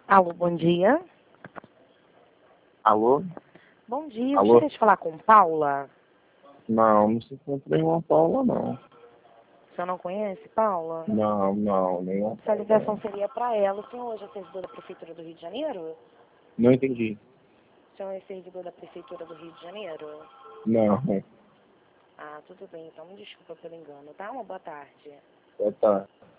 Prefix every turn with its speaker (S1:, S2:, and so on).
S1: Alô, bom dia.
S2: Alô?
S1: Bom dia, eu
S2: Alô?
S1: gostaria de falar com Paula.
S2: Não se encontra nenhuma Paula, não.
S1: O senhor não conhece Paula?
S2: Não, nenhuma
S1: Essa
S2: Paula.
S1: ligação seria para ela. O senhor hoje é servidor da Prefeitura do Rio de Janeiro?
S2: Não entendi.
S1: O senhor é servidor da Prefeitura do Rio de Janeiro?
S2: Não,
S1: Ah, tudo bem, então me desculpa pelo engano, tá? Uma boa tarde.
S2: tá.